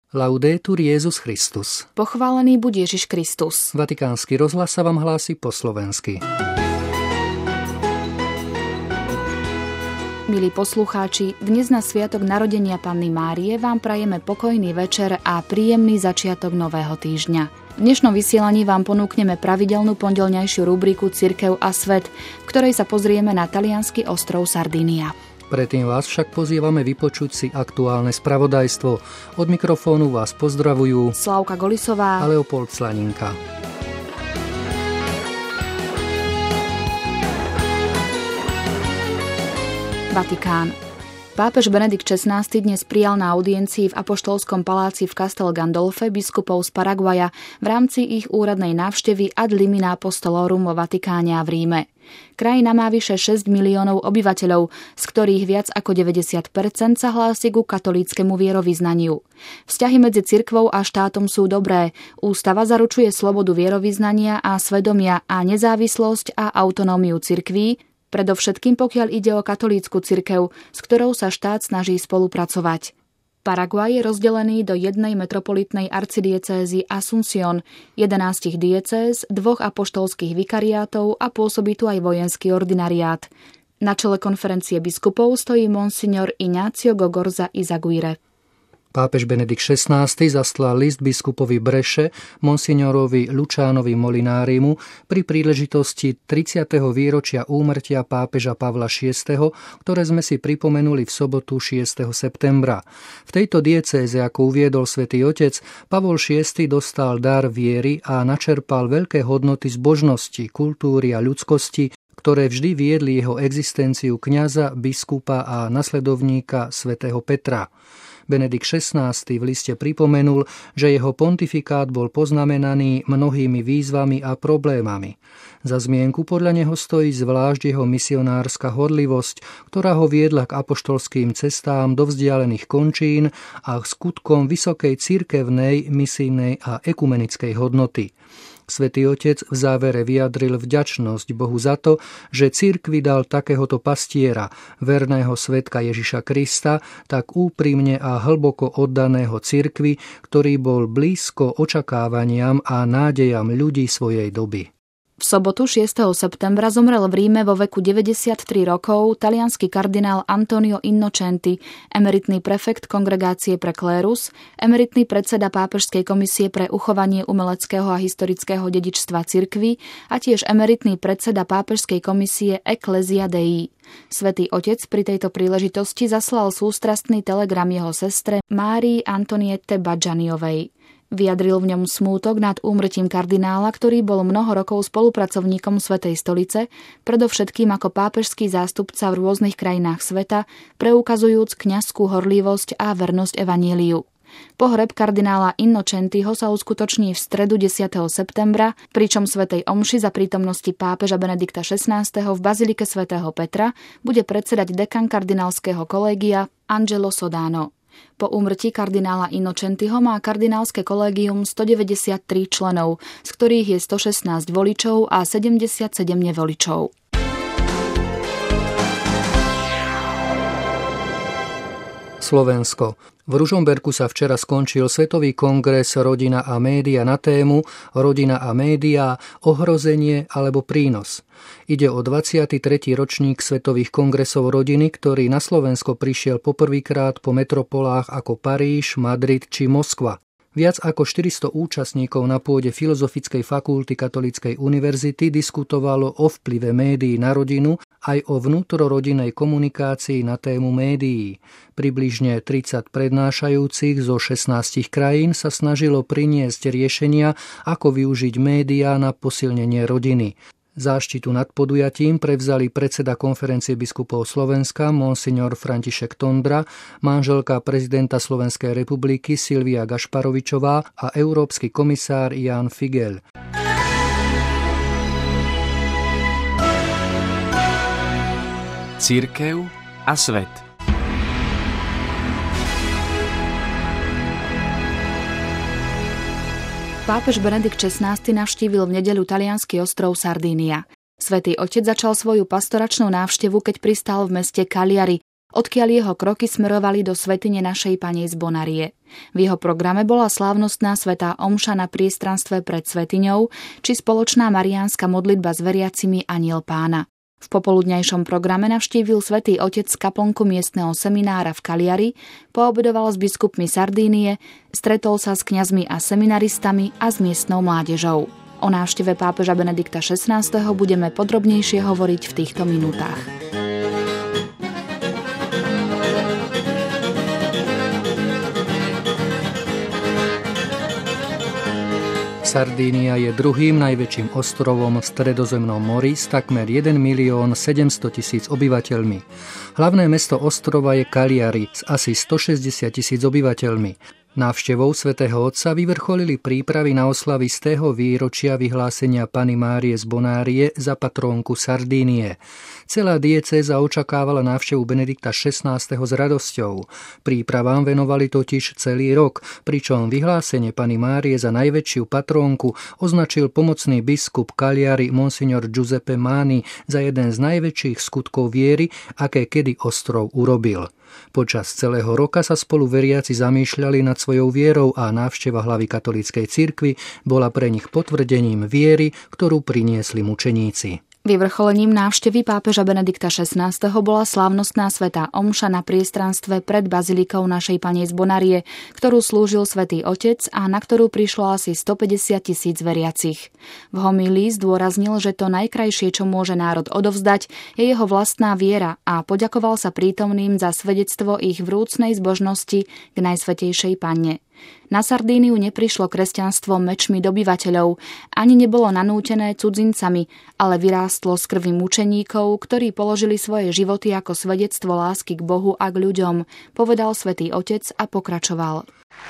Laudetur Jesus Christus. Pochválený buď Ježiš Kristus. Vatikánsky rozhlas sa vám hlási po slovensky. Milí poslucháči, dnes na sviatok narodenia Panny Márie vám prajeme pokojný večer a príjemný začiatok nového týždňa. V dnešnom vysielaní vám ponúkneme pravidelnú pondelňajšiu rubriku Cirkev a svet, v ktorej sa pozrieme na taliansky ostrov Sardínia. Predtým vás však pozývame vypočuť si aktuálne spravodajstvo. Od mikrofónu vás pozdravujú Slavka Golisová a Leopold Slaninka. Vatikán. Pápež Benedikt XVI dnes prijal na audiencii v Apoštolskom paláci v Castel Gandolfe biskupov z Paraguaja v rámci ich úradnej návštevy ad limina apostolorum vo Vatikáne a v Ríme. Krajina má vyše 6 miliónov obyvateľov, z ktorých viac ako 90% sa hlási ku katolíckemu vierovyznaniu. Vzťahy medzi cirkvou a štátom sú dobré. Ústava zaručuje slobodu vierovyznania a svedomia a nezávislosť a autonómiu cirkví, predovšetkým pokiaľ ide o katolícku cirkev, s ktorou sa štát snaží spolupracovať. Paraguaj je rozdelený do jednej metropolitnej arcidiecézy Asunción, 11 diecéz, 2 apoštolských vikariátov a pôsobí tu aj vojenský ordinariát. Na čele konferencie biskupov stojí monsignor Ignacio Gogorza Izaguirre. Pápež Benedikt XVI zaslal list biskupovi Breše, monsignorovi Lucianovi Molinárimu pri príležitosti 30. výročia úmrtia pápeža Pavla VI., ktoré sme si pripomenuli v sobotu 6. septembra. V tejto diecéze, ako uviedol svätý Otec, Pavol VI. Dostal dar viery a načerpal veľké hodnoty zbožnosti, kultúry a ľudskosti, ktoré vždy viedli jeho existenciu kňaza, biskupa a nasledovníka svätého Petra. Benedikt XVI v liste pripomenul, že jeho pontifikát bol poznamenaný mnohými výzvami a problémami. Za zmienku podľa neho stojí zvlášť jeho misionárska horlivosť, ktorá ho viedla k apoštolským cestám do vzdialených končín a k skutkom vysokej cirkevnej, misijnej a ekumenickej hodnoty. Svätý Otec v závere vyjadril vďačnosť Bohu za to, že cirkvi dal takéhoto pastiera, verného svedka Ježiša Krista, tak úprimne a hlboko oddaného cirkvi, ktorý bol blízko očakávaniam a nádejam ľudí svojej doby. V sobotu 6. septembra zomrel v Ríme vo veku 93 rokov taliansky kardinál Antonio Innocenti, emeritný prefekt Kongregácie pre klérus, emeritný predseda Pápežskej komisie pre uchovanie umeleckého a historického dedičstva cirkvi a tiež emeritný predseda Pápežskej komisie Ecclesia Dei. Svätý Otec pri tejto príležitosti zaslal sústrastný telegram jeho sestre Márii Antoniette Baggianiovej. Vyjadril v ňom smútok nad úmrtím kardinála, ktorý bol mnoho rokov spolupracovníkom Svätej stolice, predovšetkým ako pápežský zástupca v rôznych krajinách sveta, preukazujúc kňazskú horlivosť a vernosť evanjeliu. Pohreb kardinála Innocentiho sa uskutoční v stredu 10. septembra, pričom svätej omši za prítomnosti pápeža Benedikta XVI. V bazilike svätého Petra bude predsedať dekan kardinálskeho kolégia Angelo Sodano. Po úmrtí kardinála Innocentiho má kardinálske kolégium 193 členov, z ktorých je 116 voličov a 77 nevoličov. Slovensko. V Ružomberku sa včera skončil Svetový kongres Rodina a média na tému Rodina a média, ohrozenie alebo prínos. Ide o 23. ročník Svetových kongresov rodiny, ktorý na Slovensko prišiel poprvýkrát po metropolách ako Paríž, Madrid či Moskva. Viac ako 400 účastníkov na pôde Filozofickej fakulty Katolíckej univerzity diskutovalo o vplyve médií na rodinu aj o vnútrorodinnej komunikácii na tému médií. Približne 30 prednášajúcich zo 16 krajín sa snažilo priniesť riešenia, ako využiť médiá na posilnenie rodiny. Záštitu nad podujatím prevzali predseda Konferencie biskupov Slovenska monsignor František Tondra, manželka prezidenta Slovenskej republiky Silvia Gašparovičová a európsky komisár Jan Figel. Cirkev a svet. Pápež Benedikt XVI navštívil v nedeľu taliansky ostrov Sardínia. Svätý Otec začal svoju pastoračnú návštevu, keď pristal v meste Cagliari, odkiaľ jeho kroky smerovali do svätyne Našej Panny z Bonarie. V jeho programe bola slávnostná svätá omša na priestranstve pred svätyňou či spoločná mariánska modlitba s veriacimi Anjel Pána. V popoludňajšom programe navštívil svätý otec kaplnku miestneho seminára v Cagliari, poobedoval s biskupmi Sardínie, stretol sa s kňazmi a seminaristami a s miestnou mládežou. O návšteve pápeža Benedikta XVI. Budeme podrobnejšie hovoriť v týchto minútach. Sardínia je druhým najväčším ostrovom v Stredozemnom mori s takmer 1 700 000 obyvateľmi. Hlavné mesto ostrova je Cagliari s asi 160 000 obyvateľmi. Návštevou svätého Otca vyvrcholili prípravy na oslavy z tého výročia vyhlásenia Panny Márie z Bonárie za patrónku Sardínie. Celá diecéza očakávala návštevu Benedikta XVI. S radosťou. Prípravám venovali totiž celý rok, pričom vyhlásenie Panny Márie za najväčšiu patrónku označil pomocný biskup Cagliari monsignor Giuseppe Mani za jeden z najväčších skutkov viery, aké kedy ostrov urobil. Počas celého roka sa spolu veriaci zamýšľali nad svojou vierou a návšteva hlavy katolíckej cirkvi bola pre nich potvrdením viery, ktorú priniesli mučeníci. Vyvrcholením návštevy pápeža Benedikta XVI. Bola slávnostná svätá omša na priestranstve pred bazilikou Našej Panny z Bonarie, ktorú slúžil svätý Otec a na ktorú prišlo asi 150 000 veriacich. V homílii zdôraznil, že to najkrajšie, čo môže národ odovzdať, je jeho vlastná viera a poďakoval sa prítomným za svedectvo ich vrúcnej zbožnosti k Najsvätejšej Panne. Na Sardíniu neprišlo kresťanstvo mečmi dobyvateľov, ani nebolo nanútené cudzincami, ale vyrástlo z krvi mučeníkov, ktorí položili svoje životy ako svedectvo lásky k Bohu a k ľuďom, povedal svätý Otec a pokračoval.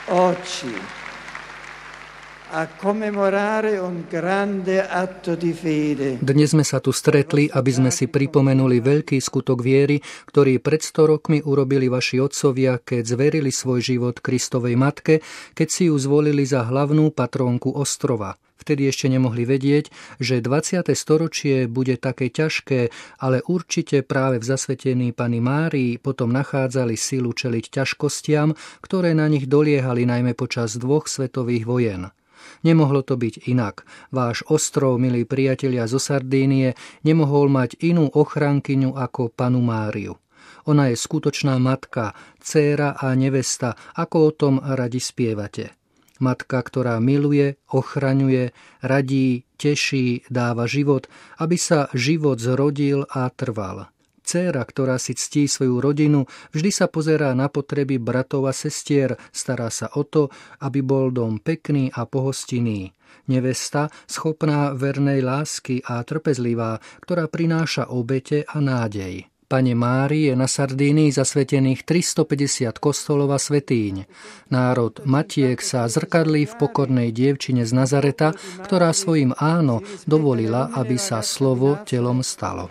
Dnes sme sa tu stretli, aby sme si pripomenuli veľký skutok viery, ktorý pred 100 rokmi urobili vaši otcovia, keď zverili svoj život Kristovej matke, keď si ju zvolili za hlavnú patrónku ostrova. Vtedy ešte nemohli vedieť, že 20. storočie bude také ťažké, ale určite práve v zasvetení Panny Márii potom nachádzali silu čeliť ťažkostiam, ktoré na nich doliehali najmä počas 2 svetových vojen. Nemohlo to byť inak. Váš ostrov, milí priatelia zo Sardínie, nemohol mať inú ochrankyňu ako Pannu Máriu. Ona je skutočná matka, dcéra a nevesta, ako o tom radi spievate. Matka, ktorá miluje, ochraňuje, radí, teší, dáva život, aby sa život zrodil a trval. Dcéra, ktorá si ctí svoju rodinu, vždy sa pozerá na potreby bratov a sestier, stará sa o to, aby bol dom pekný a pohostinný. Nevesta, schopná vernej lásky a trpezlivá, ktorá prináša obete a nádej. Panne Márii je na Sardínii zasvetených 350 kostolov a svätýň. Národ Matiek sa zrkadlí v pokornej dievčine z Nazareta, ktorá svojim áno dovolila, aby sa slovo telom stalo.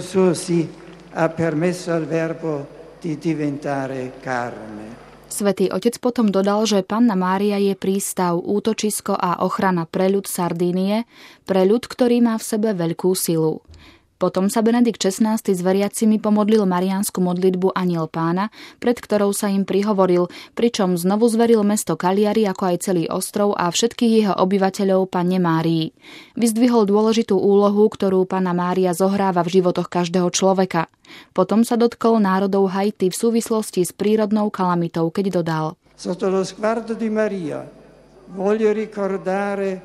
Svätý Otec potom dodal, že Panna Mária je prístav, útočisko a ochrana pre ľud Sardínie, pre ľud, ktorý má v sebe veľkú silu. Potom sa Benedikt XVI. S veriacimi pomodlil mariánsku modlitbu Anjel Pána, pred ktorou sa im prihovoril, pričom znovu zveril mesto Cagliari ako aj celý ostrov a všetkých jeho obyvateľov Panne Márii. Vyzdvihol dôležitú úlohu, ktorú Panna Mária zohráva v životoch každého človeka. Potom sa dotkol národov Haiti v súvislosti s prírodnou kalamitou, keď dodal: Sotto lo sguardo di Maria voglio ricordare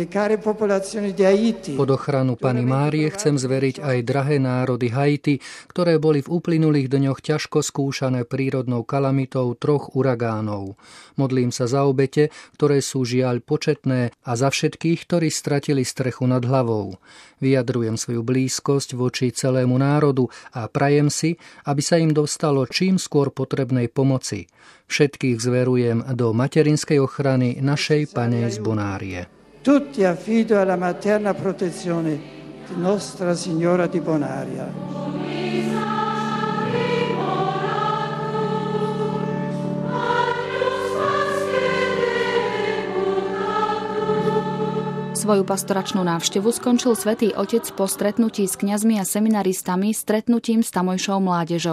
pod ochranu Panny Márie chcem zveriť aj drahé národy Haiti, ktoré boli v uplynulých dňoch ťažko skúšané prírodnou kalamitou 3 uragánov. Modlím sa za obete, ktoré sú žiaľ početné, a za všetkých, ktorí stratili strechu nad hlavou. Vyjadrujem svoju blízkosť voči celému národu a prajem si, aby sa im dostalo čím skôr potrebnej pomoci. Všetkých zverujem do materinskej ochrany našej Panny z Bonárie. Tutti affido alla materna protezione di Nostra Signora di Bonaria. Svoju pastoračnú návštevu skončil svätý Otec po stretnutí s kňazmi a seminaristami stretnutím s tamojšou mládežou.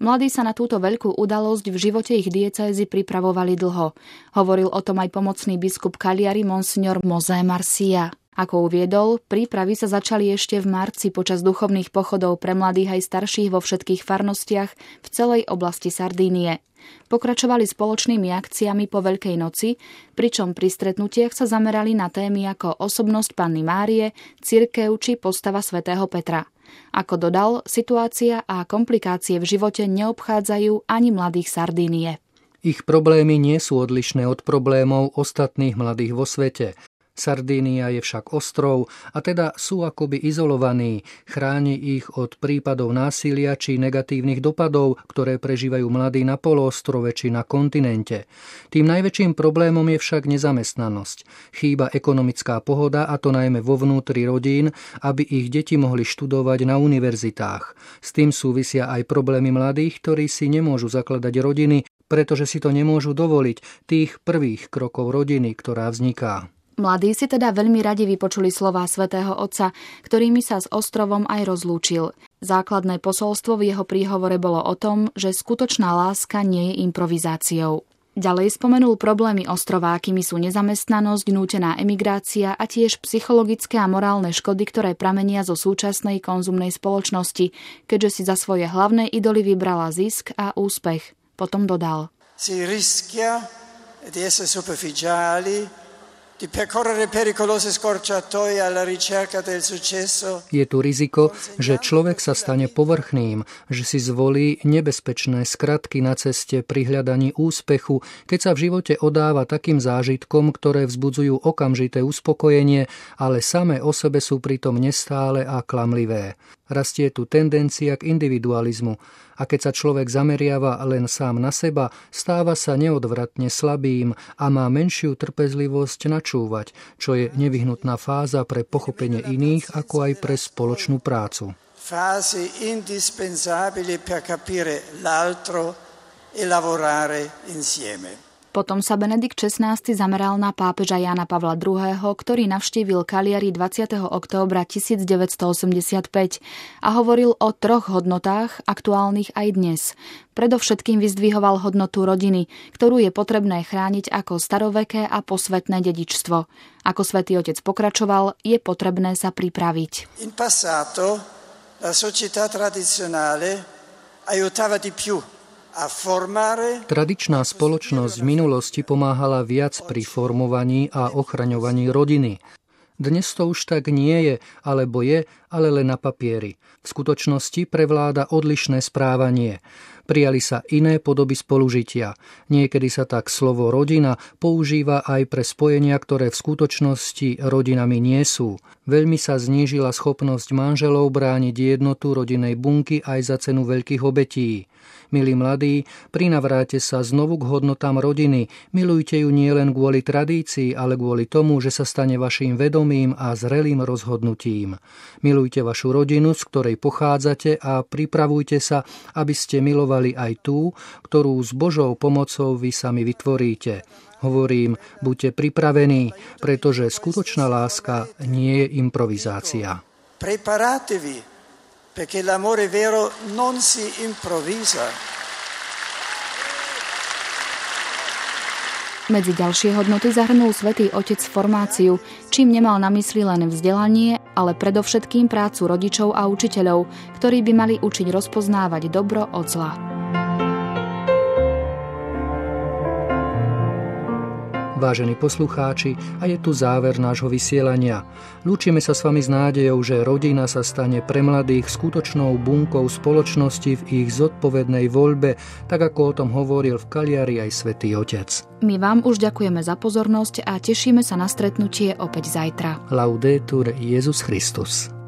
Mladí sa na túto veľkú udalosť v živote ich diecézy pripravovali dlho. Hovoril o tom aj pomocný biskup Cagliari monsignor Mosè Marsia. Ako uviedol, prípravy sa začali ešte v marci počas duchovných pochodov pre mladých aj starších vo všetkých farnostiach v celej oblasti Sardínie. Pokračovali spoločnými akciami po Veľkej noci, pričom pri stretnutiach sa zamerali na témy ako osobnosť Panny Márie, cirkev či postava svätého Petra. Ako dodal, situácia a komplikácie v živote neobchádzajú ani mladých Sardínie. Ich problémy nie sú odlišné od problémov ostatných mladých vo svete. Sardínia je však ostrov a teda sú akoby izolovaní, chráni ich od prípadov násilia či negatívnych dopadov, ktoré prežívajú mladí na poloostrove či na kontinente. Tým najväčším problémom je však nezamestnanosť. Chýba ekonomická pohoda, a to najmä vo vnútri rodín, aby ich deti mohli študovať na univerzitách. S tým súvisia aj problémy mladých, ktorí si nemôžu zakladať rodiny, pretože si to nemôžu dovoliť, tých prvých krokov rodiny, ktorá vzniká. Mladí si teda veľmi radi vypočuli slová svätého Otca, ktorými sa s ostrovom aj rozlúčil. Základné posolstvo v jeho príhovore bolo o tom, že skutočná láska nie je improvizáciou. Ďalej spomenul problémy ostrova, akými sú nezamestnanosť, nútená emigrácia a tiež psychologické a morálne škody, ktoré pramenia zo súčasnej konzumnej spoločnosti, keďže si za svoje hlavné idoly vybrala zisk a úspech. Potom dodal: Si rischia di essere superficiali, di percorrere pericolose scorciatoie alla ricerca del successo. Je tu riziko, že človek sa stane povrchným, že si zvolí nebezpečné skratky na ceste pri hľadaní úspechu, keď sa v živote odáva takým zážitkom, ktoré vzbudzujú okamžité uspokojenie, ale samé o sebe sú pritom nestále a klamlivé. Rastie tu tendencia k individualizmu a keď sa človek zameriava len sám na seba, stáva sa neodvratne slabým a má menšiu trpezlivosť načúvať, čo je nevyhnutná fáza pre pochopenie iných, ako aj pre spoločnú prácu. Fasi indispensabili per capire l'altro e lavorare insieme. Potom sa Benedikt XVI zameral na pápeža Jána Pavla II., ktorý navštívil Cagliari 20. októbra 1985 a hovoril o 3 hodnotách, aktuálnych aj dnes. Predovšetkým vyzdvihoval hodnotu rodiny, ktorú je potrebné chrániť ako staroveké a posvetné dedičstvo. Ako Svätý Otec pokračoval, je potrebné sa pripraviť. In passato la società tradizionale aiutava di più. Tradičná spoločnosť v minulosti pomáhala viac pri formovaní a ochraňovaní rodiny. Dnes to už tak nie je, alebo je, ale len na papieri. V skutočnosti prevláda odlišné správanie. Prijali sa iné podoby spolužitia. Niekedy sa tak slovo rodina používa aj pre spojenia, ktoré v skutočnosti rodinami nie sú. Veľmi sa znížila schopnosť manželov brániť jednotu rodinnej bunky aj za cenu veľkých obetí. Milí mladí, prinavráte sa znovu k hodnotám rodiny. Milujte ju nielen kvôli tradícii, ale kvôli tomu, že sa stane vaším vedomým a zrelým rozhodnutím. Milujte vašu rodinu, z ktorej pochádzate, a pripravujte sa, aby ste milovali aj tú, ktorú s Božou pomocou vy sami vytvoríte. Hovorím, buďte pripravení, pretože skutočná láska nie je improvizácia. Preparatevi, perché l'amore vero non si improvvisa. Medzi ďalšie hodnoty zahrnul Svätý Otec formáciu, čím nemal na mysli len vzdelanie, ale predovšetkým prácu rodičov a učiteľov, ktorí by mali učiť rozpoznávať dobro od zla. Vážení poslucháči, a je tu záver nášho vysielania. Lúčime sa s vami s nádejou, že rodina sa stane pre mladých skutočnou bunkou spoločnosti v ich zodpovednej voľbe, tak ako o tom hovoril v Cagliari aj Svätý Otec. My vám už ďakujeme za pozornosť a tešíme sa na stretnutie opäť zajtra. Laudetur Jesus Christus.